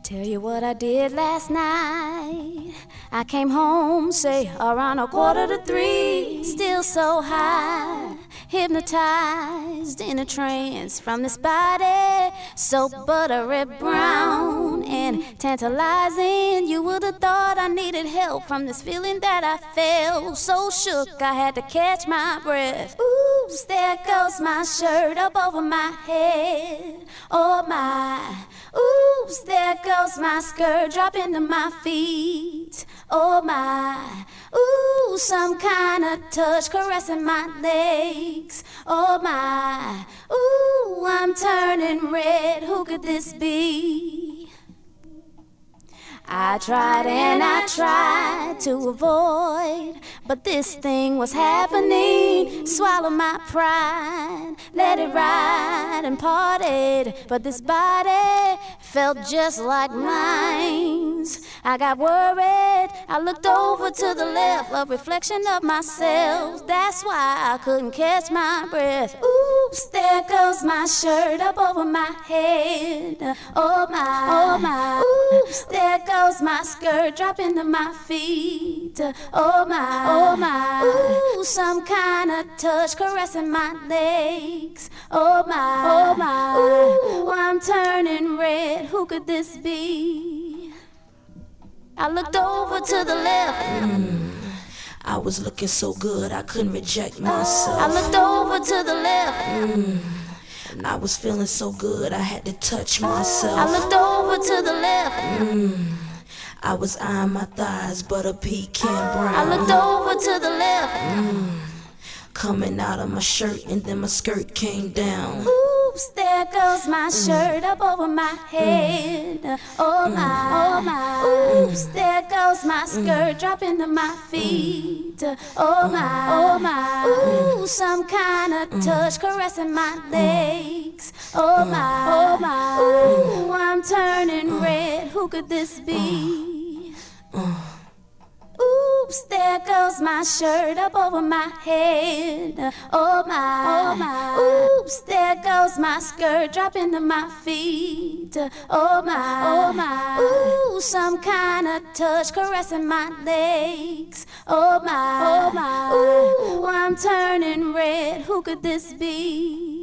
Tell you what I did last night. I came home, say, around 2:45. Still so high, hypnotized in a trance from this body so buttery brown and tantalizing. You would have thought I needed help from this feeling that I felt. So shook I had to catch my breath. Oops, there goes my shirt up over my head. Oh my. Oops, there goes my skirt dropping to my feet. Oh my. Ooh, some kind of touch caressing my legs. Oh my. Ooh, I'm turning red. Who could this be? I tried and I tried to avoid, but this thing was happening. Swallow my pride, let it ride and partied, but this body felt just like mine's. I got worried, I looked over to the left, a reflection of myself. That's why I couldn't catch my breath. Oops, there goes my shirt up over my head. Oh my, oh my. Oops, there goes my skirt dropping to my feet. Oh my, oh my. Ooh, some kind of touch caressing my legs. Oh my, oh my. Ooh, I'm turning red. Who could this be? I looked over to the left. I was looking so good I couldn't reject myself. I looked over to the left. I was feeling so good I had to touch myself. I looked over to the left. I was eyeing my thighs, butter pecan brown. I looked over to the left. Coming out of my shirt and then my skirt came down. Oops, there goes my shirt up over my head. Oh my, oh my. Oops, there goes my skirt dropping to my feet. Oh my, oh my. Ooh, some kind of touch caressing my legs. Oh my, oh my. Ooh, I'm turning red. Who could this be? Oops, there goes my shirt up over my head. Oh my, oh my. Oops, there goes my skirt dropping to my feet. Oh my, oh my. Ooh, some kind of touch caressing my legs. Oh my, oh my. Ooh, I'm turning red. Who could this be?